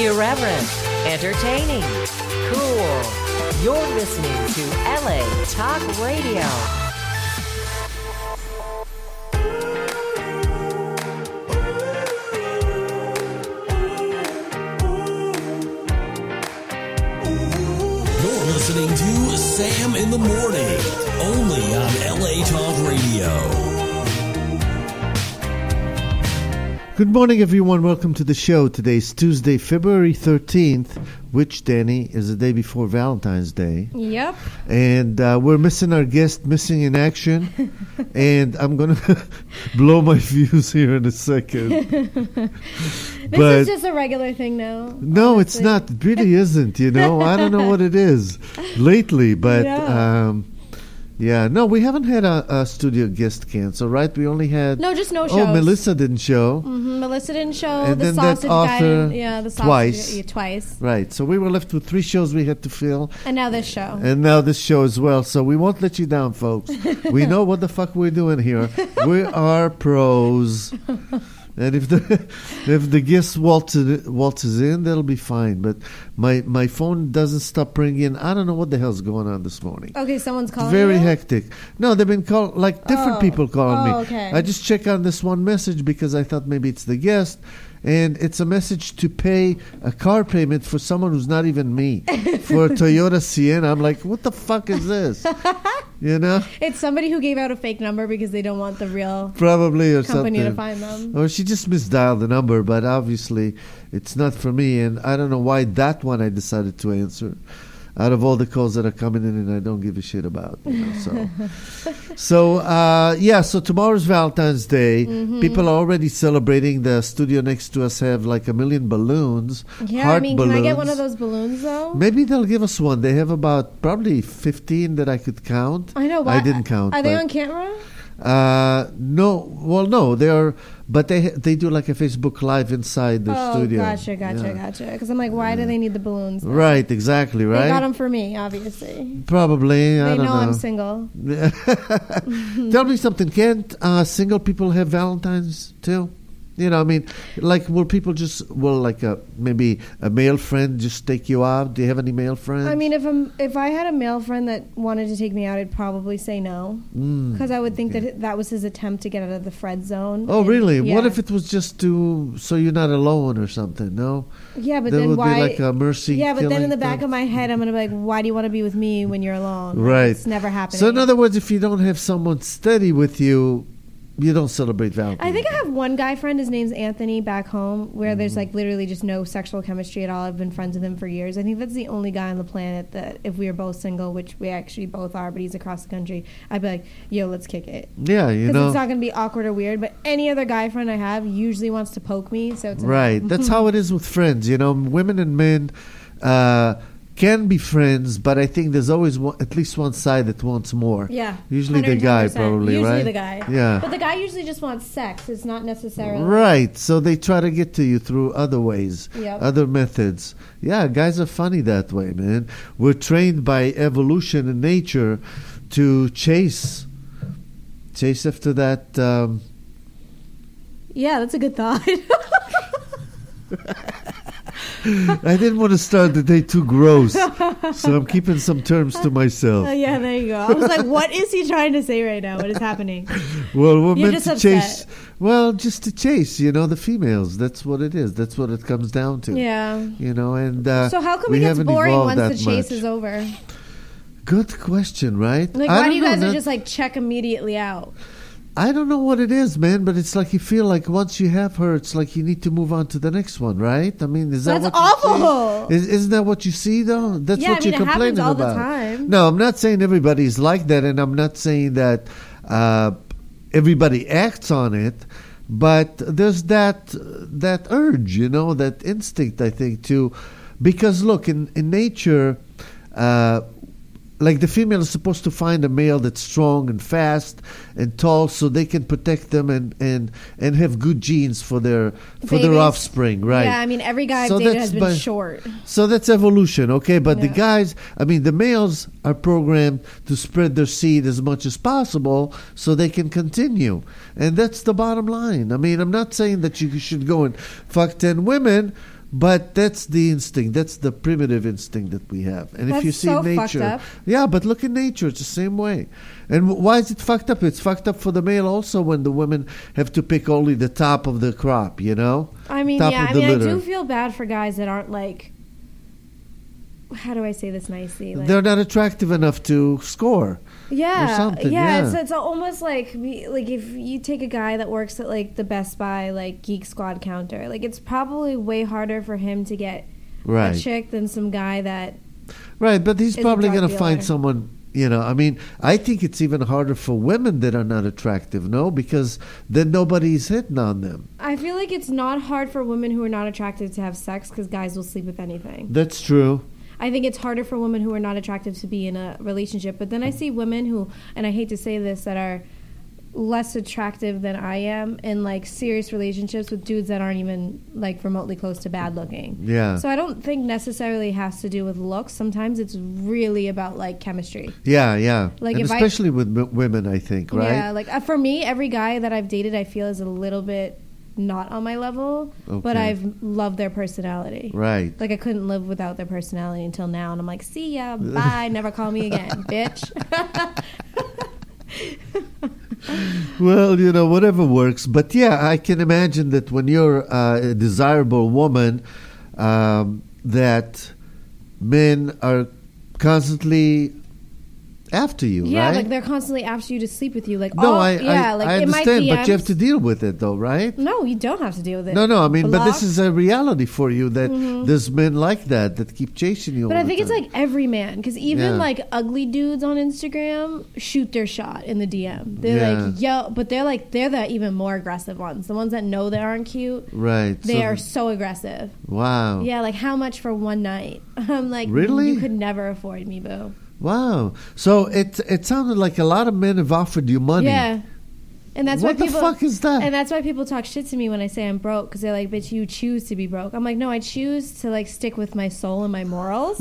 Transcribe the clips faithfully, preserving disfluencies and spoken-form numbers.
Irreverent, entertaining, cool. You're listening to L A Talk Radio. You're listening to Sam in the Morning, only on L A Talk Radio. Good morning, everyone. Welcome to the show. Today's Tuesday, February thirteenth, which, Danny, is the day before Valentine's Day. Yep. And uh, we're missing our guest, missing in action. And I'm going to blow my fuse here in a second. This But is just a regular thing now. no, honestly. it's not. It really isn't, you know. I don't know what it is lately, but Yeah. um, yeah. No, we haven't had a, a studio guest cancel, right? We only had... No, just no shows. Oh, Melissa didn't show. Mm-hmm. Melissa didn't show. And the then that sausage author guy. Yeah, the sausage twice. Yeah, twice. Right, so we were left with three shows we had to fill, And now this show. and now this show as well. So we won't let you down, folks. We know what the fuck we're doing here. We are pros. And if the if the guest waltzes, waltzes in, that'll be fine. But my my phone doesn't stop ringing. I don't know what the hell's going on this morning. Okay, someone's calling Very you? hectic. No, they've been call like different Oh. people calling Oh, me. okay. I just check on this one message because I thought maybe it's the guest, and it's a message to pay a car payment for someone who's not even me for a Toyota Sienna. I'm like, what the fuck is this? You know, It's somebody who gave out a fake number because they don't want the real probably or company something. to find them. Or she just misdialed the number, but obviously it's not for me, and I don't know why that one I decided to answer. Out of all the calls that are coming in, and I don't give a shit about, you know, so, so uh, yeah. So tomorrow's Valentine's Day. Mm-hmm. People are already celebrating. The studio next to us have like a million balloons. Yeah, heart I mean, balloons. can I get one of those balloons, though? Maybe they'll give us one. They have about probably fifteen that I could count. I know. Why? I didn't count. Are they but- on camera? Uh, no, well, no, they are, but they they do like a Facebook Live inside the Oh, studio. gotcha, gotcha, Yeah. gotcha. Because I'm like, why do they need the balloons? now? Right, exactly, right. They got them for me, obviously. Probably, I They don't know, know. I'm single. Tell me something. Can't uh, single people have Valentines too? You know, I mean, like, will people just, will like a, maybe a male friend just take you out? Do you have any male friends? I mean, if I'm, if I had a male friend that wanted to take me out, I'd probably say no. Mm, Because I would think okay. that that was his attempt to get out of the Fred zone. Oh, And- really? What yeah. if it was just to, so you're not alone or something? No? Yeah, but There then would why? be like a mercy yeah, but then killing in the back thing? of my head, I'm gonna be like, why do you want to be with me when you're alone? Like, Right. It's never happening. So in other words, if you don't have someone steady with you, you don't celebrate Valentine's. I think I have one guy friend. His name's Anthony back home, where Mm-hmm. there's like literally just no sexual chemistry at all. I've been friends with him for years. I think that's the only guy on the planet that, if we were both single, which we actually both are, but he's across the country, I'd be like, yo, let's kick it. Yeah, you Because know. it's not going to be awkward or weird, but any other guy friend I have usually wants to poke me, so it's a no. Right. That's how it is with friends. You know, women and men uh, can be friends, but I think there's always one, at least one side that wants more. Yeah. Usually the one hundred ten guy, percent. probably, usually right? the guy. Yeah. But the guy usually just wants sex. It's not necessarily. Right. So they try to get to you through other ways, Yep. other methods. Yeah, guys are funny that way, man. We're trained by evolution and nature to chase, chase after that. Um, Yeah, that's a good thought. I didn't want to start the day too gross, so I'm keeping some terms to myself. Oh, yeah, there you go. I was like, what is he trying to say right now? What is happening? Well, we're You're meant just to upset. chase. Well, just to chase, you know, the females. That's what it is. That's what it comes down to. Yeah. You know, and uh, So how come we it gets haven't boring evolved once the that chase much. is over? Good question, right? Like, I why don't do you know, guys not- just like check immediately out? I don't know what it is, man, but it's like you feel like once you have her, it's like you need to move on to the next one, right? I mean, is that That's what you awful. see? Is, isn't that what you see, though? That's Yeah, what I mean, you're it happens complaining all the about. time. No, I'm not saying everybody's like that, and I'm not saying that uh, everybody acts on it. But there's that that urge, you know, that instinct, I think, to... Because, look, in, in nature... Uh, like the female is supposed to find a male that's strong and fast and tall, so they can protect them and, and, and have good genes for their for their Babies. offspring, right? Yeah, I mean, every guy I've So dated that's has been by- short. So that's evolution, okay? But the Yeah. guys, I mean, the males are programmed to spread their seed as much as possible so they can continue. And that's the bottom line. I mean, I'm not saying that you should go and fuck ten women, But that's the instinct. That's the primitive instinct that we have. And That's if you see so nature, fucked up. yeah, but look at nature. It's the same way. And w- why is it fucked up? It's fucked up for the male also when the women have to pick only the top of the crop. You know, I mean, top yeah, of I the mean, I litter. do feel bad for guys that aren't like. How do I say this nicely? Like, They're not attractive enough to score. yeah, or something, yeah. yeah. It's, it's almost like we- like if you take a guy that works at like the Best Buy like Geek Squad counter, like it's probably way harder for him to get Right. a chick than some guy that. Right, but he's is a probably drug going to find dealer. someone, you know, I mean, I think it's even harder for women that are not attractive, no? Because then nobody's hitting on them. I feel like it's not hard for women who are not attractive to have sex because guys will sleep with anything. That's true. I think it's harder for women who are not attractive to be in a relationship. But then I see women who, and I hate to say this, that are less attractive than I am in like serious relationships with dudes that aren't even like remotely close to bad looking. Yeah. So I don't think necessarily has to do with looks. Sometimes it's really about like chemistry. Yeah, yeah. Like, and if I- especially with m- women, I think, right? Yeah, like uh, for me, every guy that I've dated, I feel is a little bit not on my level, but Okay. I've loved their personality. Right. Like I couldn't live without their personality until now, and I'm like, see ya, bye, never call me again, bitch. Well, you know, whatever works. But yeah, I can imagine that when you're uh, a desirable woman, um, that men are constantly after you, Yeah, right? like they're constantly after you to sleep with you. Like, no, oh, I, yeah, I, like I in my understand, but you have D Ms to deal with it, though, right? No, you don't have to deal with it. No, no, I mean, but this Block. is a reality for you that there's men like that that keep chasing you. But all I the think it's time. like every man, because even Yeah. like ugly dudes on Instagram shoot their shot in the D M. They're Yeah. like, yo, but they're like, they're the even more aggressive ones. The ones that know they aren't cute, right. they so- are so aggressive. Wow. Yeah, like how much for one night? I'm like, Really? You could never afford me, boo. Wow. So it it sounded like a lot of men have offered you money. Yeah. And that's What why the people fuck is that? And that's why people talk shit to me when I say I'm broke, because they're like, "Bitch, you choose to be broke." I'm like, "No, I choose to like stick with my soul and my morals."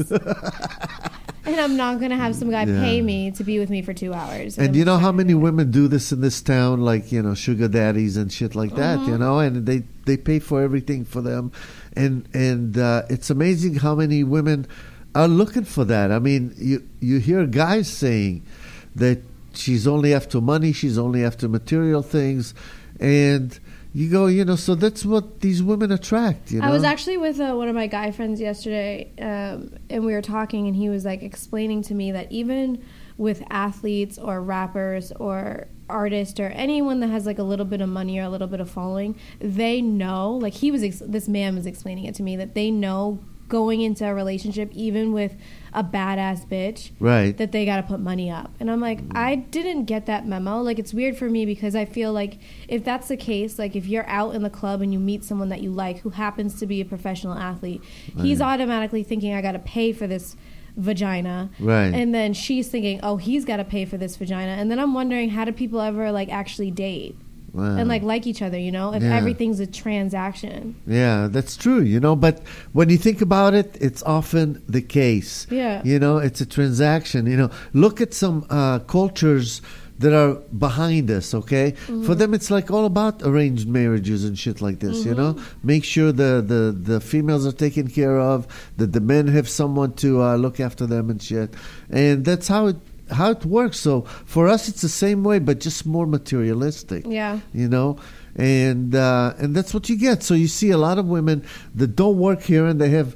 And I'm not gonna have some guy Yeah. pay me to be with me for two hours. And I'm you know just how not many gonna do it. women do this in this town, like, you know, sugar daddies and shit like that, Mm-hmm. you know, and they, they pay for everything for them. And and uh, it's amazing how many women are looking for that. I mean, you, you hear guys saying that she's only after money, she's only after material things. And you go, you know, so that's what these women attract, you know. I was actually with uh, one of my guy friends yesterday, um, and we were talking, and he was like explaining to me that even with athletes or rappers or artists or anyone that has like a little bit of money or a little bit of following, they know, like he was, ex- this man was explaining it to me, that they know going into a relationship, even with a badass bitch, Right. that they got to put money up. And I'm like, I didn't get that memo. Like, it's weird for me because I feel like if that's the case, like if you're out in the club and you meet someone that you like who happens to be a professional athlete, he's automatically thinking, I got to pay for this vagina. Right. And then she's thinking, oh, he's got to pay for this vagina. And then I'm wondering, how do people ever like actually date? Wow. And like like each other, you know, if Yeah. everything's a transaction. Yeah, that's true, you know, but when you think about it, it's often the case. Yeah. You know, it's a transaction. You know, look at some uh, cultures that are behind us, okay? Mm-hmm. For them, it's like all about arranged marriages and shit like this, you know? Make sure the, the, the females are taken care of, that the men have someone to uh, look after them and shit. And that's how it how it works. So for us, it's the same way, but just more materialistic. Yeah. You know, and uh, and that's what you get. So you see a lot of women that don't work here, and they have,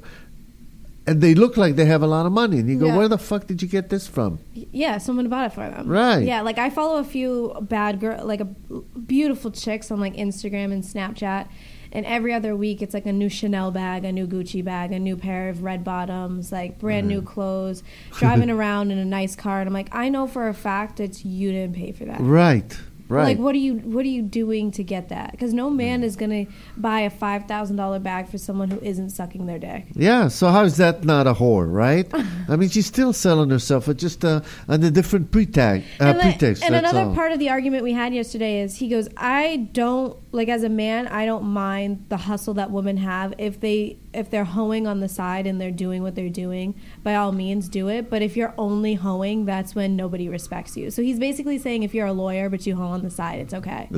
and they look like they have a lot of money, and you go, Yeah. where the fuck did you get this from? Yeah, someone bought it for them. Right. Yeah, like I follow a few bad girl, like a beautiful chicks on like Instagram and Snapchat, and every other week it's like a new Chanel bag, a new Gucci bag, a new pair of red bottoms, like brand new clothes, driving around in a nice car, and I'm like, I know for a fact that you didn't pay for that. Right. Right. Like, what are you what are you doing to get that? Because no man is gonna buy a five thousand dollar bag for someone who isn't sucking their dick. Yeah, so how is that not a whore, right? I mean, she's still selling herself, but just uh, under different pretag, uh, and, like- pretext. and that's another all. part of the argument we had yesterday is he goes, I don't like as a man, I don't mind the hustle that women have if they if they're hoeing on the side and they're doing what they're doing. By all means, do it. But if you're only hoeing, that's when nobody respects you. So he's basically saying if you're a lawyer but you hoe on the side. It's okay.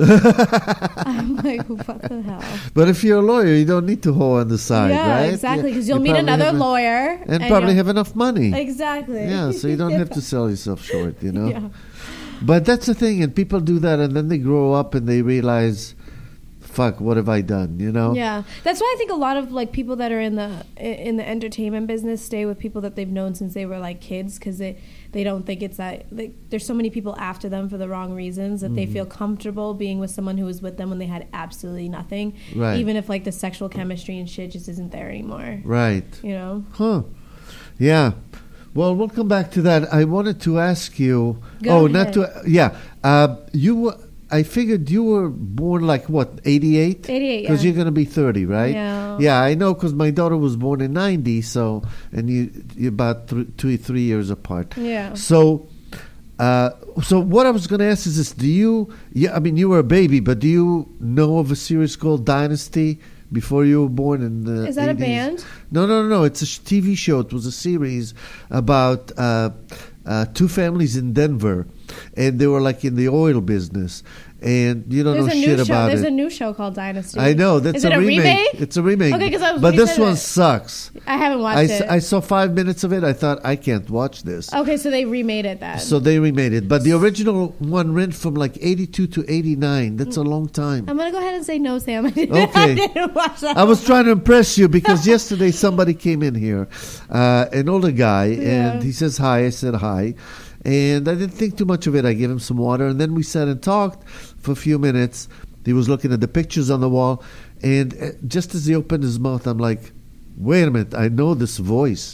I'm like, what the hell? But if you're a lawyer, you don't need to hoe on the side, yeah, right? exactly, because You- you'll you meet probably another have a- lawyer. And, and probably you'll- have enough money. Exactly. Yeah, so you don't have to sell yourself short, you know? Yeah. But that's the thing, and people do that, and then they grow up and they realize, fuck, what have I done, you know? Yeah, that's why I think a lot of like people that are in the in the entertainment business stay with people that they've known since they were like kids, because they they don't think it's that like, there's so many people after them for the wrong reasons that Mm-hmm. they feel comfortable being with someone who was with them when they had absolutely nothing, Right. even if like the sexual chemistry and shit just isn't there anymore. Right. You know. Huh. Yeah. Well, we'll come back to that. I wanted to ask you. Go oh, ahead. not to. Yeah. Uh, you were. I figured you were born like what, eighty-eight? eighty-eight, Because yeah. you're going to be thirty, right? Yeah. Yeah, I know because my daughter was born in ninety, so, and you, you're about th- two, three years apart. Yeah. So, uh, so what I was going to ask is this: Do you? Yeah, I mean, you were a baby, but do you know of a series called Dynasty before you were born in the Is that a eighties? band? No, no, no, no. It's a sh- T V show. It was a series about uh, uh, two families in Denver, and they were like in the oil business. And you don't There's know a new shit show. about There's it. a new show called Dynasty. I know that's Is it a, a remake. remake? It's a remake. Okay, 'cause I was- but when you this said one that- sucks. I haven't watched I, it. s- I saw five minutes of it. I thought I can't watch this. Okay, so they remade it then. So they remade it, but the original one ran from like eighty-two to eighty-nine. That's a long time. I'm gonna go ahead and say no, Sam. I didn't, Okay. I didn't watch that. I was trying to impress you because yesterday somebody came in here, uh, an older guy, Yeah. and he says hi. I said hi, and I didn't think too much of it. I gave him some water, and then we sat and talked for a few minutes. He was looking at the pictures on the wall, and uh, just as he opened his mouth, I'm like, wait a minute, I know this voice.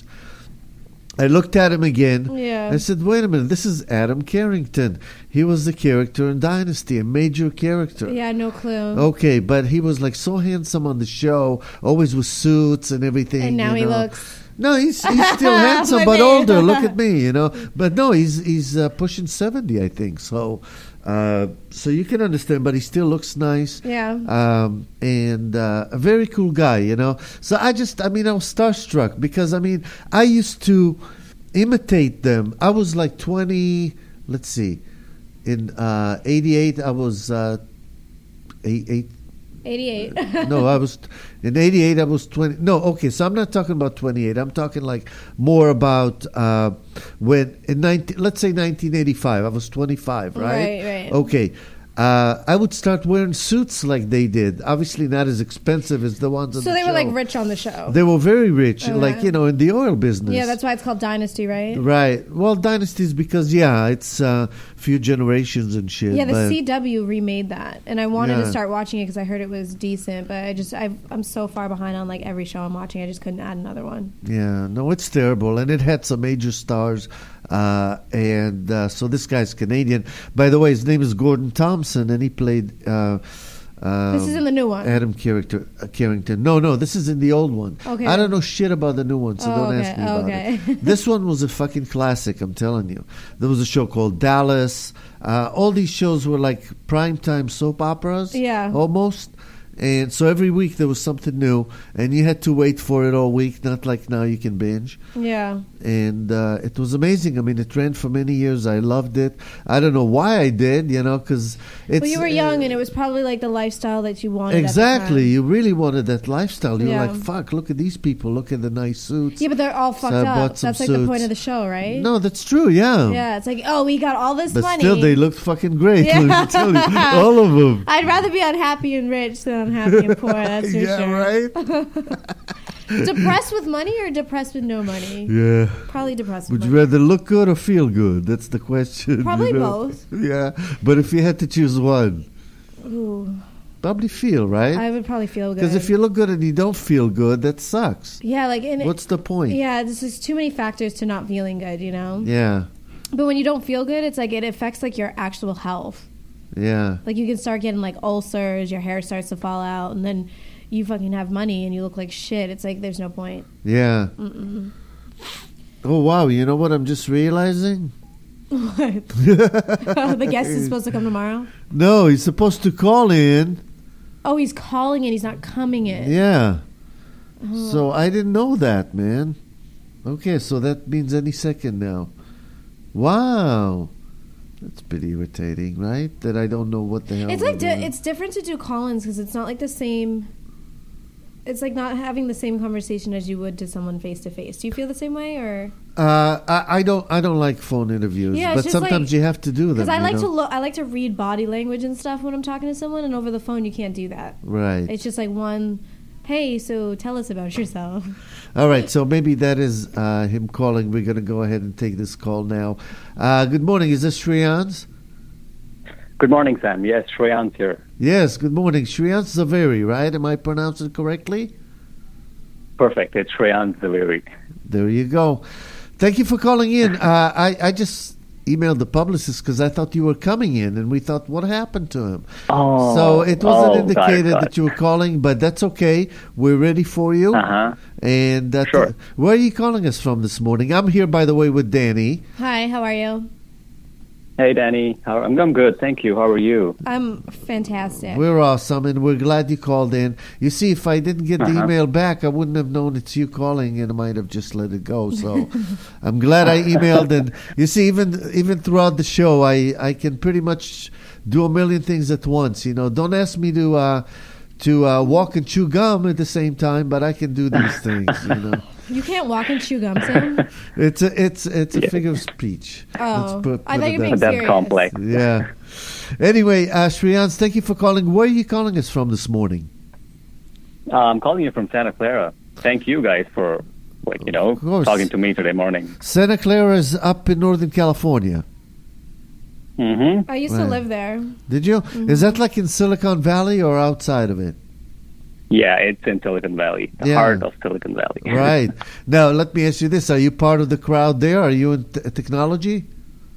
I looked at him again. Yeah. I said, wait a minute, this is Adam Carrington. He was the character in Dynasty, a major character. Yeah, no clue. Okay, but he was like so handsome on the show, always with suits and everything. And now you he know. looks. No, he's he's still handsome, Look but at me. older. Look at me, you know. But no, he's he's uh, pushing seventy, I think. So, uh, so you can understand. But he still looks nice. Yeah. Um, and uh, a very cool guy, you know. So I just, I mean, I was starstruck because I mean, I used to imitate them. I was like twenty. Let's see, in uh, eighty-eight, I was uh, eight. eight eighty-eight. no, I was in eighty-eight. I was twenty. No, okay. So I'm not talking about twenty-eight. I'm talking like more about uh, when in nineteen. Let's say nineteen eighty-five. I was twenty-five, right? Right, right. Okay. Uh, I would start wearing suits like they did. Obviously, not as expensive as the ones on So the they show. were like rich on the show. They were very rich, Okay. like you know, in the oil business. Yeah, that's why it's called Dynasty, right? Right. Well, dynasties because yeah, it's a uh, few generations and shit. Yeah, the but C W remade that, and I wanted Yeah. to start watching it because I heard it was decent, but I just I, I'm so far behind on like every show I'm watching. I just couldn't add another one. Yeah, no, it's terrible, and it had some major stars, uh, and uh, so this guy's Canadian. By the way, his name is Gordon Thompson, and he played. Uh, um, This is in the new one. Adam character, uh, Carrington. No, no, this is in the old one. Okay. I don't know shit about the new one, so Oh, don't okay, ask me about okay. it. This one was a fucking classic, I'm telling you. There was a show called Dallas. Uh, all these shows were like primetime soap operas. Yeah. Almost. And so every week there was something new, and you had to wait for it all week, not like now you can binge. Yeah. And uh, it was amazing. I mean, it ran for many years. I loved it. I don't know why I did, you know, because it's. Well, you were young, uh, and it was probably like the lifestyle that you wanted. Exactly. At the You really wanted that lifestyle. You Yeah. were like, fuck, look at these people. Look at the nice suits. time. Yeah, but they're all fucked I up. bought some That's like the point suits. of the show, right? No, that's true, yeah. Yeah, it's like, oh, we got all this But money. still, they looked fucking great. Yeah. Let me tell you. All of them. I'd rather be unhappy and rich than unhappy and poor. That's for yeah, sure. right? Depressed with money or depressed with no money? Yeah. Probably depressed Would with you money. rather look good or feel good? That's the question. Probably you know? both. Yeah. But if you had to choose one, Ooh, probably feel, right? I would probably feel good. Because if you look good and you don't feel good, that sucks. yeah, like in What's the point? yeah, this is too many factors to not feeling good, you know. Yeah. But when you don't feel good, it's like it affects like your actual health. Yeah. Like you can start getting like ulcers, your hair starts to fall out, and then you fucking have money and you look like shit. It's like there's no point. Yeah. Mm-mm. Oh, wow. You know what I'm just realizing? What? The guest is supposed to come tomorrow. No, he's supposed to call in. Oh, he's calling and he's not coming in. Yeah. Oh. So I didn't know that, man. Okay, so that means any second now. Wow. That's pretty irritating, right? That I don't know what the hell. It's like they're di- doing. it's different to do call-ins because it's not like the same. It's like not having the same conversation as you would to someone face to face. Do you feel the same way, or? Uh, I, I don't. I don't like phone interviews, Yeah, it's but just sometimes like- you have to do them. Because I you like know? to look. I like to read body language and stuff when I'm talking to someone, and over the phone you can't do that. Right. It's just like one. Hey, so tell us about yourself. All right. So maybe that is uh, him calling. We're going to go ahead and take this call now. Uh, good morning. Is this Shreyans? Good morning, Sam. Yes, Shreyans here. Yes. Good morning, Shreyans Zaveri. Right? Am I pronouncing it correctly? Perfect. It's Shreyans Zaveri. There you go. Thank you for calling in. Uh, I I just emailed the publicist because I thought you were coming in, and we thought, what happened to him? Oh, So it wasn't oh, indicated got it, got that you were calling, but that's okay. We're ready for you. Uh-huh. And that, Sure. where are you calling us from this morning? I'm here, by the way, with Danny. Hi, how are you? Hey, Danny. How, I'm, I'm good. Thank you. How are you? I'm fantastic. We're awesome, and we're glad you called in. You see, if I didn't get the Uh-huh. email back, I wouldn't have known it's you calling, and I might have just let it go. So I'm glad I emailed. And you see, even even throughout the show, I, I can pretty much do a million things at once. You know, don't ask me to uh, to uh, walk and chew gum at the same time, but I can do these things. You know, You can't walk and chew gum, Sam. it's a it's it's a Yeah. figure of speech. Oh, Let's put- I put thought it you were that being That's serious. complex. Yeah. Anyway, uh, Shreyans, thank you for calling. Where are you calling us from this morning? Uh, I'm calling you from Santa Clara. Thank you guys for, like, you know, Of course. talking to me today morning. Santa Clara is up in Northern California. Mm-hmm. I used to Right. live there. Did you? Is that like in Silicon Valley or outside of it? Yeah, it's in Silicon Valley, the Yeah. heart of Silicon Valley. Right. Now, let me ask you this. Are you part of the crowd there? Are you in t- technology?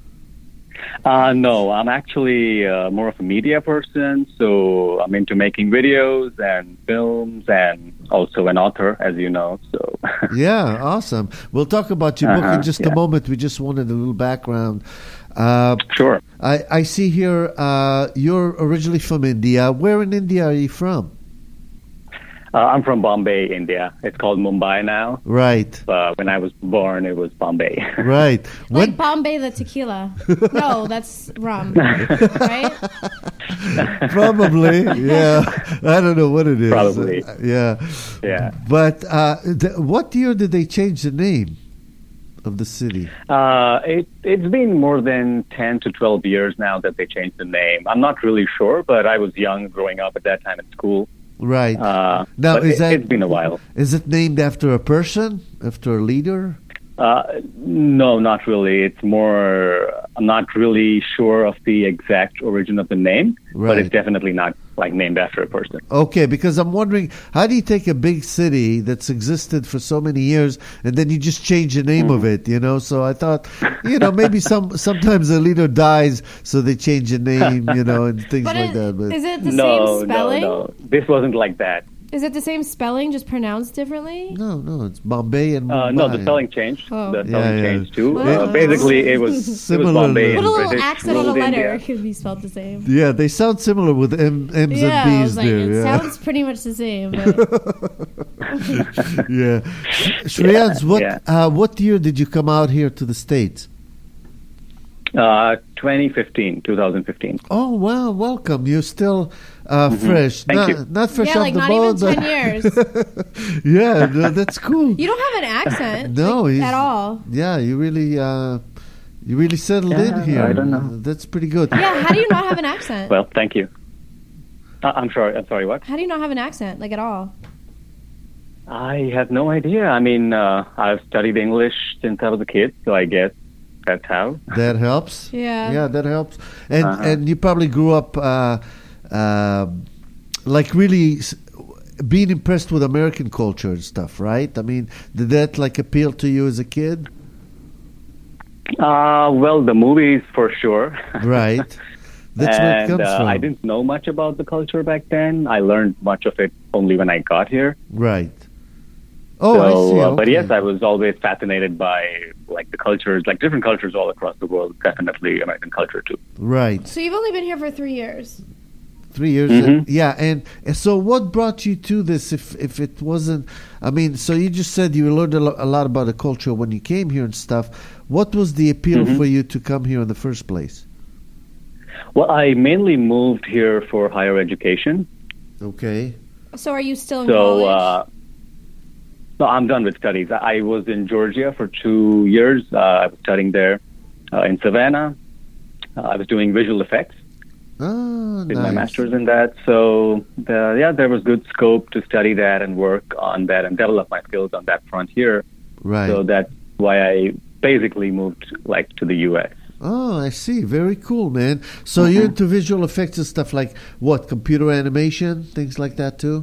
Uh, no, I'm actually uh, more of a media person, so I'm into making videos and films and also an author, as you know. So Yeah, awesome. We'll talk about your book in Uh-huh, just a yeah. moment. We just wanted a little background. Uh, Sure. I, I see here uh, you're originally from India. Where in India are you from? Uh, I'm from Bombay, India. It's called Mumbai now. Right, Uh, when I was born, it was Bombay. right. Like Bombay the tequila. No, that's rum. Right? Probably, yeah. I don't know what it is. Probably. Uh, yeah. Yeah. But uh, th- what year did they change the name of the city? Uh, it, it's been more than ten to twelve years now that they changed the name. I'm not really sure, but I was young growing up at that time in school. Right. Uh, Now, but is it, that- it's been a while. Is it named after a person? After a leader? Uh, no, not really. It's more, I'm not really sure of the exact origin of the name, but Right. it's definitely not like named after a person. Okay, because I'm wondering, how do you take a big city that's existed for so many years and then you just change the name of it, you know? So I thought, you know, maybe some sometimes the leader dies, so they change the name, you know, and things But like it, that. But is it the no, same spelling? no, no. This wasn't like that. Is it the same spelling, just pronounced differently? no, no, it's Bombay and Uh, Mumbai. no, the spelling changed. Oh. The Yeah, spelling yeah. changed too. Wow. Uh, basically, it was, it was Similar Bombay to- and Put a little British accent on a ruled letter. India. It could be spelled the same. Yeah, they sound similar with M, M's Yeah, and I B's was like, there. it yeah. sounds pretty much the same. But yeah. Sh- Shreyans, what yeah. uh, what year did you come out here to the States? Uh, twenty fifteen, twenty fifteen. Oh, wow, welcome. You're still uh, fresh. Thank not, you. not fresh yeah, off like the not boat. even ten but- years. yeah, no, that's cool. You don't have an accent. No, like, he's- at all. Yeah, you really uh, you really settled in Yeah, here. I don't know. That's pretty good. Yeah, how do you not have an accent? Well, thank you. Uh, I'm sorry. I'm sorry. What? How do you not have an accent, like at all? I have no idea. I mean, uh, I've studied English since I was a kid, so I guess that's how. That helps. Yeah. Yeah, that helps. And Uh-huh. and you probably grew up uh, uh, like really s- being impressed with American culture and stuff, right? I mean, did that like appeal to you as a kid? Uh, well, the movies for sure. Right. That's where it and comes uh, from. I didn't know much about the culture back then. I learned much of it only when I got here. Right. Oh, so, I see. uh, but okay. yes, I was always fascinated by like the cultures, like different cultures all across the world. Definitely American culture too. Right. So you've only been here for three years. Three years. Mhm. and- yeah. And, and so what brought you to this if, if it wasn't, I mean, so you just said you learned a, lo- a lot about the culture when you came here and stuff. What was the appeal Mhm. for you to come here in the first place? Well, I mainly moved here for higher education. Okay. So are you still in So, college? uh, no, I'm done with studies. I I was in Georgia for two years. Uh, I was studying there uh, in Savannah. Uh, I was doing visual effects. Oh, Did nice. my master's in that. So, the, yeah, there was good scope to study that and work on that and develop my skills on that front here. Right. So that's why I basically moved like to the U S. Oh, I see. Very cool, man. So Mm-hmm. you're into visual effects and stuff like what? Computer animation, things like that too?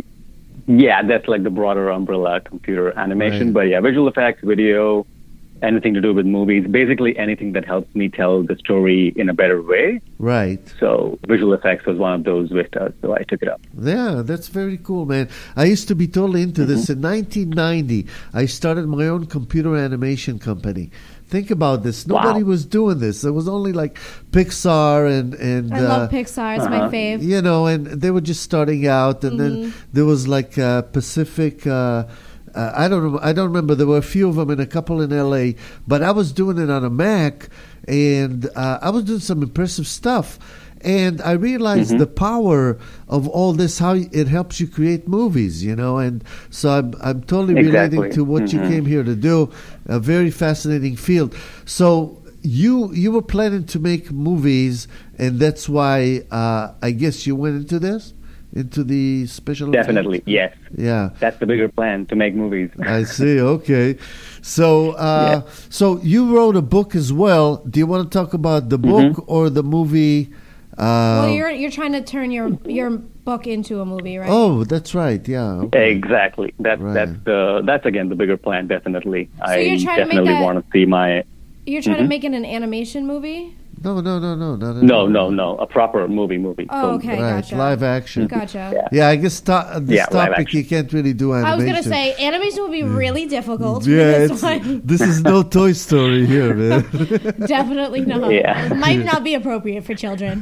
Yeah, that's like the broader umbrella, computer animation. Right. But yeah, visual effects, video, anything to do with movies, basically anything that helps me tell the story in a better way. Right. So visual effects was one of those vistas, so I took it up. Yeah, that's very cool, man. I used to be totally into this. In nineteen ninety, I started my own computer animation company. Think about this. Nobody Wow. was doing this. There was only like Pixar and and I uh, love Pixar. It's my uh-huh. fave. you know, and they were just starting out, and then there was like uh, Pacific. Uh, uh, I don't. rem- I don't remember. There were a few of them and a couple in L A. But I was doing it on a Mac, and uh, I was doing some impressive stuff. And I realized the power of all this, how it helps you create movies, you know. And so I'm, I'm totally Exactly. relating to what you Mhm. came here to do. A very fascinating field. So you you were planning to make movies, and that's why uh, I guess you went into this, into the special. Definitely, yes. Yeah. That's the bigger plan, to make movies. I see. Okay, so uh, Yeah. so you wrote a book as well. Do you want to talk about the book Mm-hmm. or the movie? Uh, Well, you're you're trying to turn your your book into a movie, right? oh, that's right. Yeah. Okay. Exactly. That's Right. that's the that's again the bigger plan. Definitely, I you're trying to make definitely that- want to see my. You're trying to Mhm. make it an animation movie? No, no, no, no, not at No, all. no, no, a proper movie movie. Oh, film. okay, Right, gotcha. live action. Gotcha. Yeah. Yeah, I guess to- this Yeah, live topic action. you can't really do animation. I was gonna say animation would be really difficult. for Yeah, this it's, one. this is no Toy Story here, man. Definitely not. Yeah. It might not be appropriate for children.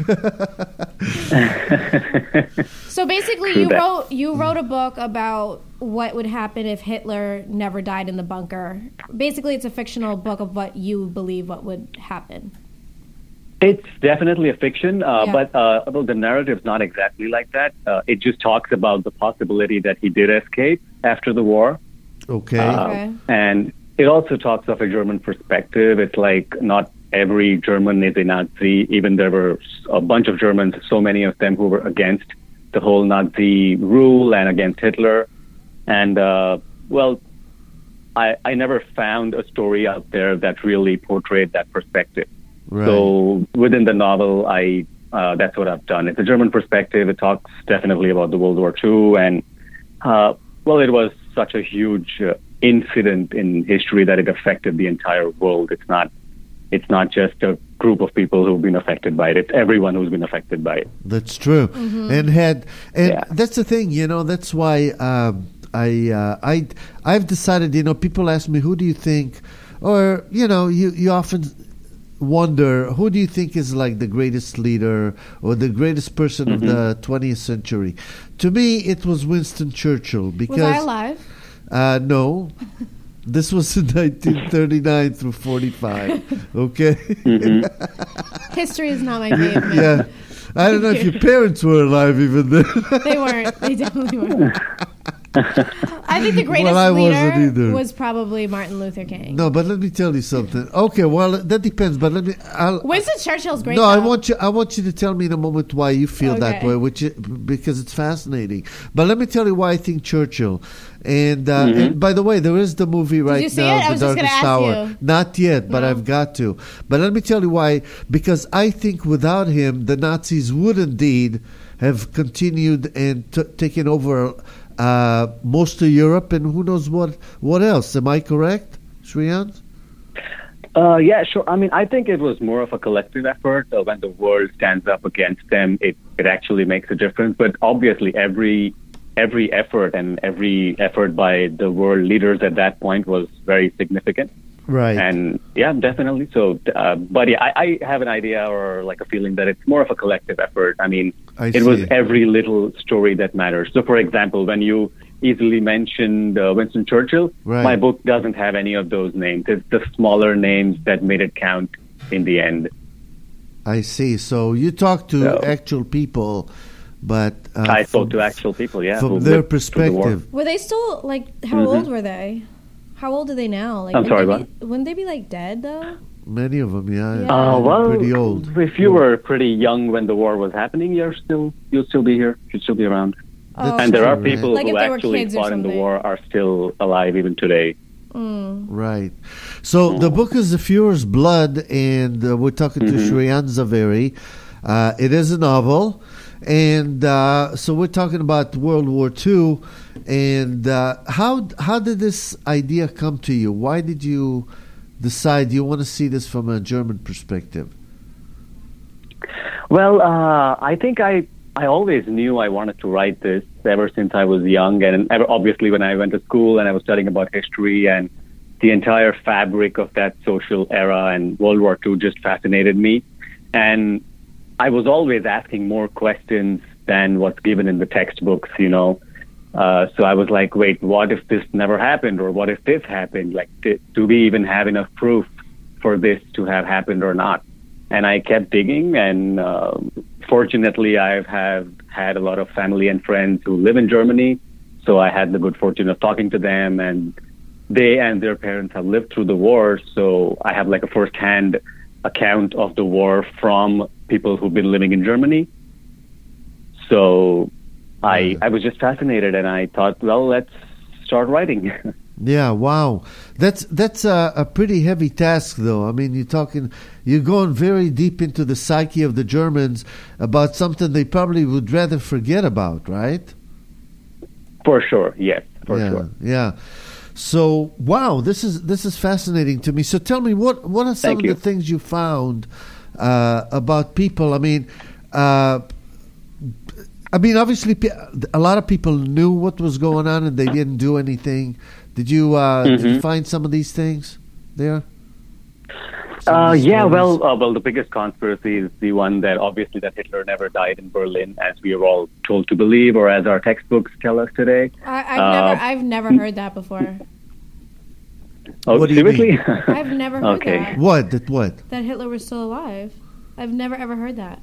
So basically, True you that. wrote you wrote a book about what would happen if Hitler never died in the bunker. Basically, it's a fictional book of what you believe what would happen. It's definitely a fiction, uh, Yeah. but uh, although the narrative's not exactly like that, uh, it just talks about the possibility that he did escape after the war. Okay. Uh, Okay. And it also talks of a German perspective. It's like not every German is a Nazi. Even there were a bunch of Germans, so many of them who were against the whole Nazi rule and against Hitler. And, uh, well, I, I never found a story out there that really portrayed that perspective. right. So within the novel, I uh, that's what I've done. It's a German perspective. It talks definitely about the World War Two, and uh, well, it was such a huge uh, incident in history that it affected the entire world. It's not it's not just a group of people who've been affected by it. It's everyone who's been affected by it. That's true. And had and Yeah. that's the thing, you know. That's why um, I uh, I I've decided. You know, people ask me, who do you think, or you know, you you often wonder, who do you think is like the greatest leader or the greatest person of the twentieth century? To me, it was Winston Churchill because Was I alive? Uh, no. This was in nineteen thirty-nine through forty-five. Okay. History is not my favorite. Yeah. I don't know if your parents were alive even then. They weren't. They definitely weren't. I think the greatest Well, I wasn't leader either. was probably Martin Luther King. No, but let me tell you something. Okay, well that depends. But let me. I'll, Winston Churchill's great. no, I though. want you. I want you to tell me in a moment why you feel that Okay. way, which i- because it's fascinating. But let me tell you why I think Churchill. And, uh, and by the way, there is the movie right you see now, it? I The was just gonna Darkest ask Hour. you. Not yet, but No. I've got to. But let me tell you why. Because I think without him, the Nazis would indeed have continued and t- taken over uh, most of Europe and who knows what what else. Am I correct, Shriyant? Uh, yeah, sure. I mean, I think it was more of a collective effort. Uh, when the world stands up against them, it, it actually makes a difference. But obviously, every every effort and every effort by the world leaders at that point was very significant. Right. And yeah, definitely. So, uh, but yeah, I, I have an idea or like a feeling that it's more of a collective effort. I mean, I it was see. every little story that matters. So, for example, when you easily mentioned uh, Winston Churchill, Right. my book doesn't have any of those names. It's the smaller names that made it count in the end. I see. So you talk to So- actual people, but uh, I spoke from, to actual people, yeah. who from their lived through the war. perspective. Were they still like? How Mhm. old were they? How old are they now? Like, I'm wouldn't sorry, they be, wouldn't they be like dead though? Many of them, yeah, Yeah. Uh, well, pretty old. if you were pretty young when the war was happening, you're still you'll still be here. You'll still be around. Oh, And there are Right. people Like if who they were actually kids or fought in the something. war are still alive even today. Mm. Right. So the book is The Fuhrer's Blood, and uh, we're talking to Mhm. Shreyan Zaveri. Uh, it is a novel, and uh, so we're talking about World War Two. And uh, how how did this idea come to you? Why did you decide you want to see this from a German perspective? Well, uh, I think I I always knew I wanted to write this ever since I was young, and ever, obviously when I went to school and I was studying about history and the entire fabric of that social era, and World War Two just fascinated me. And I was always asking more questions than what's given in the textbooks, you know. Uh, so I was like, wait, what if this never happened? Or what if this happened? Like, d- do we even have enough proof for this to have happened or not? And I kept digging, and uh, fortunately, I have had a lot of family and friends who live in Germany. So I had the good fortune of talking to them, and they and their parents have lived through the war. So I have like a firsthand account of the war from people who've been living in Germany. So I I was just fascinated, and I thought, well, let's start writing. Yeah, wow, that's that's a, a pretty heavy task, though. I mean, you're talking, you're going very deep into the psyche of the Germans about something they probably would rather forget about, right? For sure, yes, for yeah, sure. yeah. So, wow, this is this is fascinating to me. So, tell me, what what are some Thank of you. the things you found uh, about people? I mean, uh, I mean, obviously, pe- a lot of people knew what was going on, and they didn't do anything. Did you uh, did you Mhm. find some of these things there? Some of Uh, these yeah, stories? well, uh, well, the biggest conspiracy is the one that obviously that Hitler never died in Berlin, as we are all told to believe, or as our textbooks tell us today. I, I've Uh, never, I've never heard that before. Oh, What do you seriously? I've never heard Okay. that. What? That what? That Hitler was still alive. I've never ever heard that.